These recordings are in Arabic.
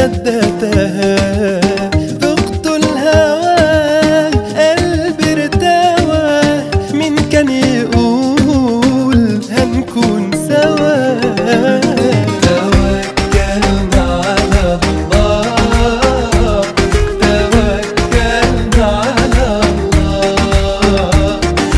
صدقتها، ذقت الهوى قلبي ارتوى، مين كان يقول هنكون سوا. توكلنا على الله، توكلنا على الله،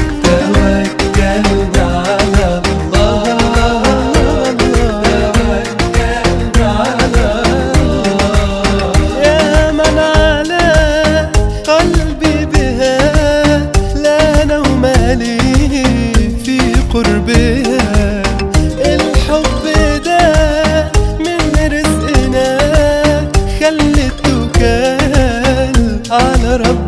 توكلنا على الله، توكلنا على الله. يا من على قلبي بها لا نوم لي في قربها، الحب ده من رزقنا، خلي التوكال على ربنا.